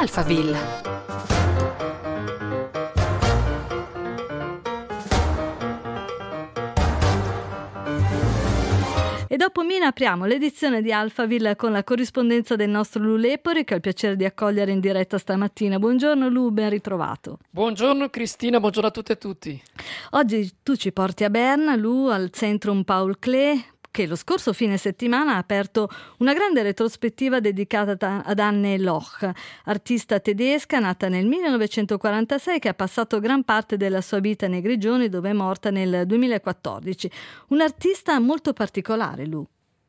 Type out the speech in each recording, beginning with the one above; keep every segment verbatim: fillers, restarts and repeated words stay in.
Alphaville. E dopo Mina apriamo l'edizione di Alphaville con la corrispondenza del nostro Lu Lepori, che ho il piacere di accogliere in diretta stamattina. Buongiorno Lu, ben ritrovato. Buongiorno Cristina, buongiorno a tutte e tutti. Oggi tu ci porti a Berna, Lu, al Centrum Paul Klee, che lo scorso fine settimana ha aperto una grande retrospettiva dedicata ad Anne Loch, artista tedesca nata nel millenovecentoquarantasei che ha passato gran parte della sua vita nei Grigioni, dove è morta nel duemilaquattordici. Un'artista molto particolare, Lu.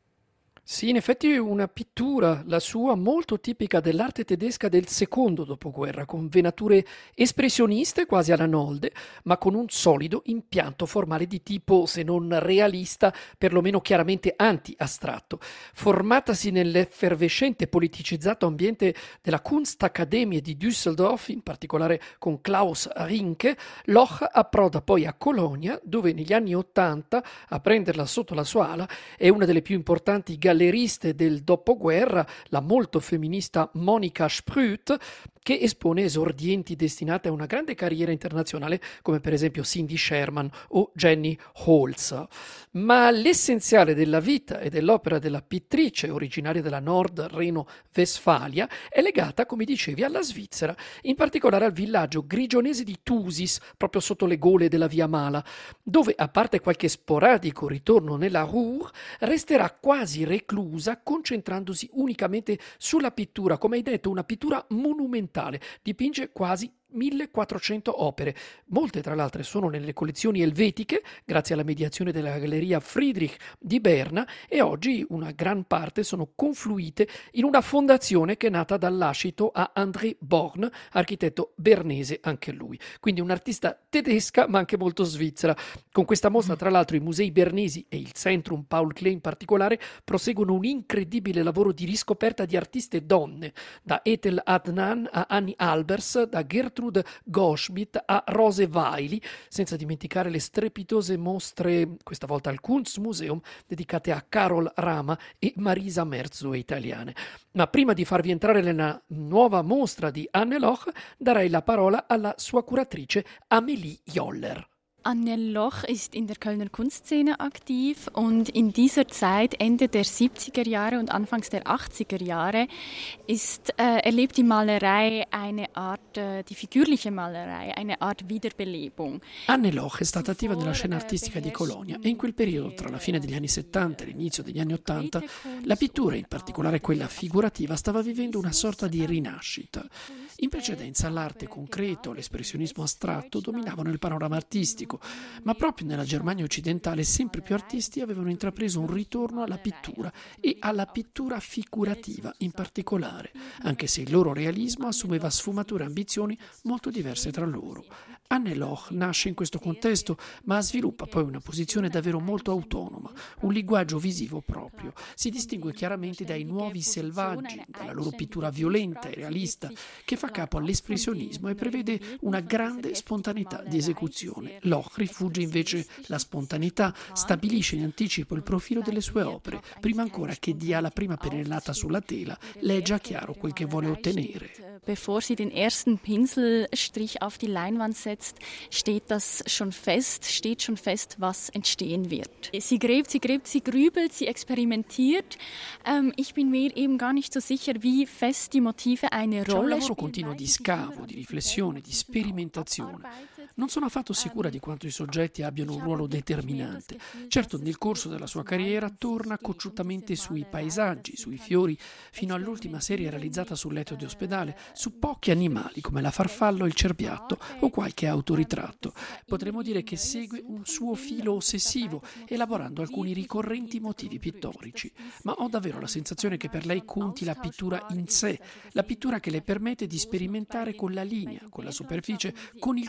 Sì, in effetti una pittura, la sua, molto tipica dell'arte tedesca del secondo dopoguerra, con venature espressioniste quasi alla Nolde, ma con un solido impianto formale di tipo, se non realista, perlomeno chiaramente anti-astratto. Formatasi nell'effervescente e politicizzato ambiente della Kunstakademie di Düsseldorf, in particolare con Klaus Rinke, Loch approda poi a Colonia, dove negli anni Ottanta, a prenderla sotto la sua ala, è una delle più importanti gallerie galleriste del dopoguerra, la molto femminista Monika Sprüt, che espone esordienti destinate a una grande carriera internazionale come per esempio Cindy Sherman o Jenny Holzer. Ma l'essenziale della vita e dell'opera della pittrice, originaria della Nord Reno-Westfalia, è legata, come dicevi, alla Svizzera, in particolare al villaggio grigionese di Thusis, proprio sotto le gole della Via Mala, dove, a parte qualche sporadico ritorno nella Ruhr, resterà quasi reclusa, concentrandosi unicamente sulla pittura, come hai detto, una pittura monumentale. Dipinge quasi millequattrocento opere, molte tra l'altro sono nelle collezioni elvetiche grazie alla mediazione della Galleria Friedrich di Berna, e oggi una gran parte sono confluite in una fondazione che è nata dal lascito a André Born, architetto bernese anche lui, quindi un'artista tedesca ma anche molto svizzera. Con questa mostra tra l'altro i musei bernesi e il Centrum Paul Klee in particolare proseguono un incredibile lavoro di riscoperta di artiste donne, da Ethel Adnan a Annie Albers, da Gertrude Goldschmidt a Rose Weili, senza dimenticare le strepitose mostre, questa volta al Kunstmuseum, dedicate a Carol Rama e Marisa Merzo italiane. Ma prima di farvi entrare nella nuova mostra di Anne Loch, darei la parola alla sua curatrice Amélie Joller. Anne Loch ist in der Kölner Kunstszene aktiv und in dieser Zeit, Ende der siebziger Jahre und Anfangs der achtziger Jahre, ist, äh, erlebt die Malerei eine Art, äh, die figürliche Malerei, eine Art Wiederbelebung. Anne Loch è stata attiva nella scena artistica di Colonia e in quel periodo, tra la fine degli anni settanta e l'inizio degli anni ottanta, la pittura, in particolare quella figurativa, stava vivendo una sorta di rinascita. In precedenza l'arte concreto, l'espressionismo astratto dominavano il panorama artistico, ma proprio nella Germania occidentale sempre più artisti avevano intrapreso un ritorno alla pittura e alla pittura figurativa in particolare, anche se il loro realismo assumeva sfumature e ambizioni molto diverse tra loro. Anne Loch nasce in questo contesto, ma sviluppa poi una posizione davvero molto autonoma, un linguaggio visivo proprio. Si distingue chiaramente dai nuovi selvaggi, dalla loro pittura violenta e realista, che fa capo all'espressionismo e prevede una grande spontaneità di esecuzione. Loch rifugge invece la spontaneità, stabilisce in anticipo il profilo delle sue opere, prima ancora che dia la prima pennellata sulla tela, le è già chiaro quel che vuole ottenere. Bevor sie den ersten Pinselstrich auf die Leinwand setzt, steht das schon fest, steht schon fest, was entstehen wird. Sie gräbt, sie gräbt, sie grübelt, sie experimentiert. Ähm, ich bin mir eben gar nicht so sicher, wie fest die Motive eine C'è un Rolle lavoro spielen. continuo di scavo, di riflessione, di sperimentazione. Non sono affatto sicura di quanto i soggetti abbiano un ruolo determinante. Certo, nel corso della sua carriera torna cocciutamente sui paesaggi, sui fiori, fino all'ultima serie realizzata sul letto di ospedale, su pochi animali come la farfalla o il cerbiatto o qualche autoritratto. Potremmo dire che segue un suo filo ossessivo, elaborando alcuni ricorrenti motivi pittorici. Ma ho davvero la sensazione che per lei conti la pittura in sé, la pittura che le permette di sperimentare con la linea, con la superficie, con il colore.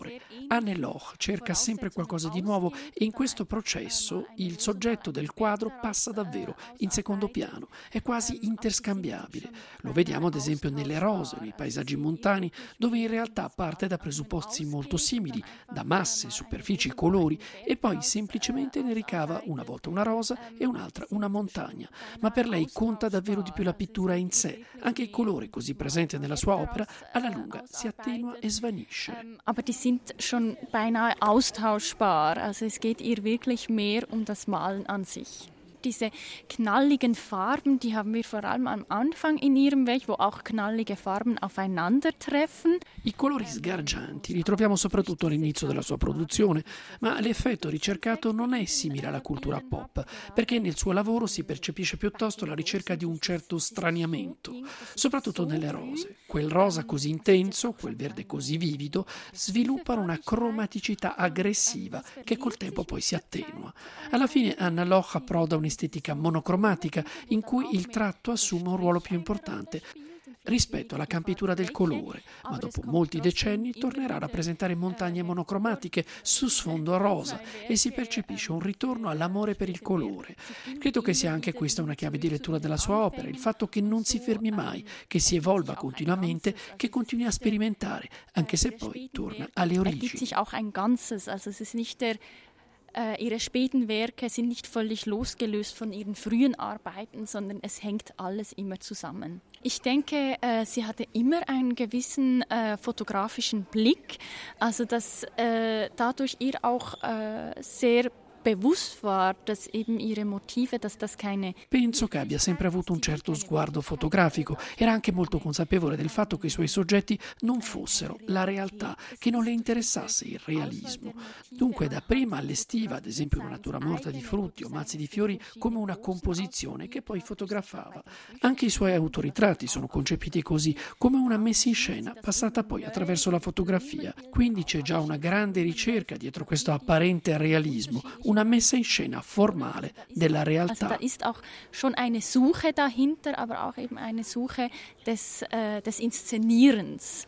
colore. Anne Loch cerca sempre qualcosa di nuovo e in questo processo il soggetto del quadro passa davvero in secondo piano, è quasi interscambiabile. Lo vediamo ad esempio nelle rose, nei paesaggi montani, dove in realtà parte da presupposti molto simili, da masse, superfici, colori, e poi semplicemente ne ricava una volta una rosa e un'altra una montagna. Ma per lei conta davvero di più la pittura in sé. Anche il colore così presente nella sua opera alla lunga si attenua e svanisce. Aber die sind schon beinahe austauschbar. Also es geht ihr wirklich mehr um das Malen an sich. Diese knalligen Farben, die haben wir vor allem am Anfang in ihrem Werk, wo auch knallige Farben aufeinandertreffen. I colori sgargianti li troviamo soprattutto all'inizio della sua produzione, ma l'effetto ricercato non è simile alla cultura pop, perché nel suo lavoro si percepisce piuttosto la ricerca di un certo straniamento, soprattutto nelle rose. Quel rosa così intenso, quel verde così vivido, sviluppano una cromaticità aggressiva che col tempo poi si attenua. Alla fine Anne Loch approda un'estetica monocromatica in cui il tratto assume un ruolo più importante rispetto alla campitura del colore, ma dopo molti decenni tornerà a rappresentare montagne monocromatiche su sfondo rosa e si percepisce un ritorno all'amore per il colore. Credo che sia anche questa una chiave di lettura della sua opera, il fatto che non si fermi mai, che si evolva continuamente, che continui a sperimentare, anche se poi torna alle origini. Äh, ihre späten Werke sind nicht völlig losgelöst von ihren frühen Arbeiten, sondern es hängt alles immer zusammen. Ich denke, äh, sie hatte immer einen gewissen äh, fotografischen Blick, also dass äh, dadurch ihr auch äh, sehr bewusst war, dass eben ihre Motive, dass das keine... Penso che abbia sempre avuto un certo sguardo fotografico. Era anche molto consapevole del fatto che i suoi soggetti non fossero la realtà, che non le interessasse il realismo. Dunque dapprima allestiva, ad esempio, una natura morta di frutti o mazzi di fiori come una composizione che poi fotografava. Anche i suoi autoritratti sono concepiti così, come una messa in scena, passata poi attraverso la fotografia. Quindi c'è già una grande ricerca dietro questo apparente realismo, una messa in scena formale della realtà. Also da ist auch schon eine Suche dahinter, aber auch eben eine Suche des, äh, des Inszenierens.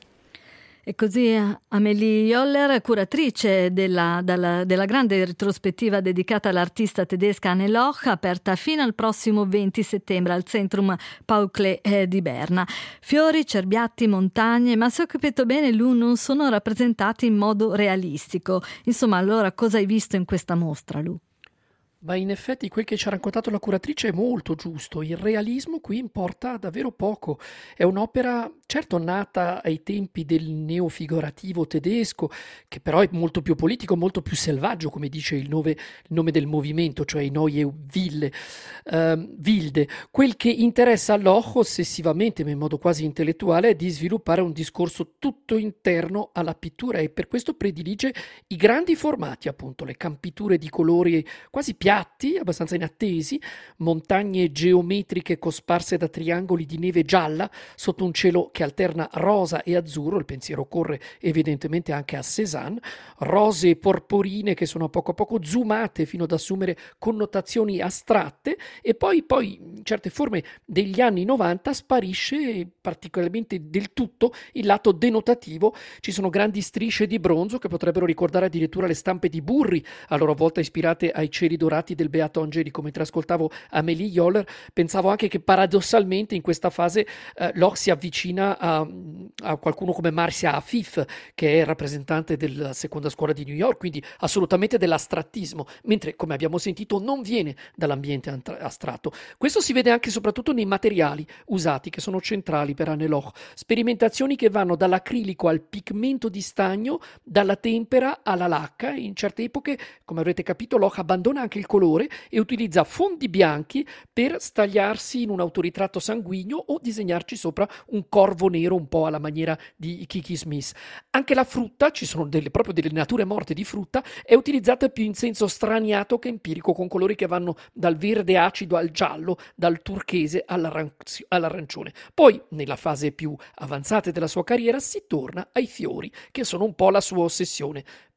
E così Amélie Joller, curatrice della, della, della grande retrospettiva dedicata all'artista tedesca Anne Loch, aperta fino al prossimo venti settembre al Centrum Paul Klee eh, di Berna. Fiori, cerbiatti, montagne, ma se ho capito bene, lui non sono rappresentati in modo realistico. Insomma, allora cosa hai visto in questa mostra, Lu? Ma in effetti quel che ci ha raccontato la curatrice è molto giusto. Il realismo qui importa davvero poco. È un'opera certo nata ai tempi del neofigurativo tedesco, che però è molto più politico, molto più selvaggio, come dice il nome, il nome del movimento, cioè i Neue Wille, uh, Wilde. Quel che interessa a Loch ossessivamente, ma in modo quasi intellettuale, è di sviluppare un discorso tutto interno alla pittura e per questo predilige i grandi formati, appunto, le campiture di colori quasi piatti, abbastanza inattesi, montagne geometriche cosparse da triangoli di neve gialla sotto un cielo che alterna rosa e azzurro. Il pensiero corre evidentemente anche a Cézanne, rose porporine che sono a poco a poco zoomate fino ad assumere connotazioni astratte, e poi, poi in certe forme degli anni novanta sparisce particolarmente del tutto il lato denotativo. Ci sono grandi strisce di bronzo che potrebbero ricordare addirittura le stampe di Burri, a loro volta ispirate ai cieli dorati del Beato Angelico. Mentre ascoltavo Amélie Joller pensavo anche che paradossalmente in questa fase eh, Loch si avvicina a, a qualcuno come Marcia Afif, che è rappresentante della seconda scuola di New York, quindi assolutamente dell'astrattismo, mentre come abbiamo sentito non viene dall'ambiente astratto. Questo si vede anche e soprattutto nei materiali usati, che sono centrali per Anne Loch, sperimentazioni che vanno dall'acrilico al pigmento di stagno, dalla tempera alla lacca. In certe epoche, come avrete capito, Loch abbandona anche il colore e utilizza fondi bianchi per stagliarsi in un autoritratto sanguigno o disegnarci sopra un corvo nero un po' alla maniera di Kiki Smith. Anche la frutta, ci sono delle, proprio delle nature morte di frutta, è utilizzata più in senso straniato che empirico, con colori che vanno dal verde acido al giallo, dal turchese all'aranci- all'arancione. Poi, nella fase più avanzata della sua carriera, si torna ai fiori, che sono un po' la sua ossessione.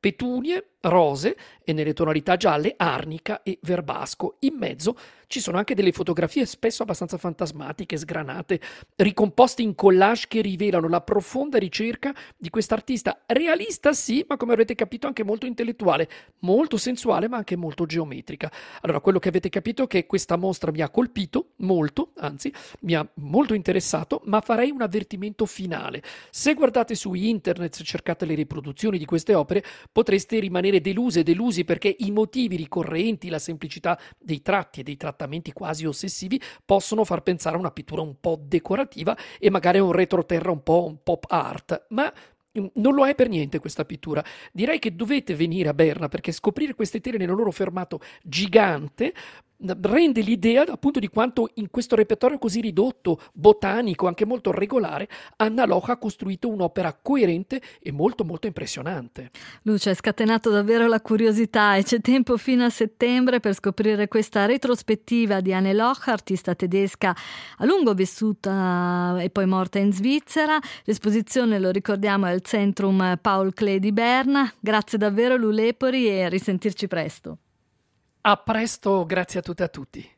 petunie, rose e nelle tonalità gialle arnica e verbasco. In mezzo ci sono anche delle fotografie spesso abbastanza fantasmatiche, sgranate, ricomposte in collage che rivelano la profonda ricerca di quest'artista realista sì, ma come avrete capito anche molto intellettuale, molto sensuale ma anche molto geometrica. Allora, quello che avete capito è che questa mostra mi ha colpito molto, anzi mi ha molto interessato, ma farei un avvertimento finale. Se guardate su internet, se cercate le riproduzioni di queste opere, potreste rimanere deluse e delusi perché i motivi ricorrenti, la semplicità dei tratti e dei trattamenti quasi ossessivi possono far pensare a una pittura un po' decorativa e magari a un retroterra un po' un pop art, ma non lo è per niente questa pittura. Direi che dovete venire a Berna perché scoprire queste tele nel loro formato gigante rende l'idea appunto di quanto in questo repertorio così ridotto, botanico, anche molto regolare, Anna Loch ha costruito un'opera coerente e molto molto impressionante. Luce, hai scatenato davvero la curiosità e c'è tempo fino a settembre per scoprire questa retrospettiva di Anne Loch, artista tedesca a lungo vissuta e poi morta in Svizzera. L'esposizione, lo ricordiamo, è al Centrum Paul Klee di Berna. Grazie davvero Lu Lepori e risentirci presto. A presto, grazie a tutte e a tutti.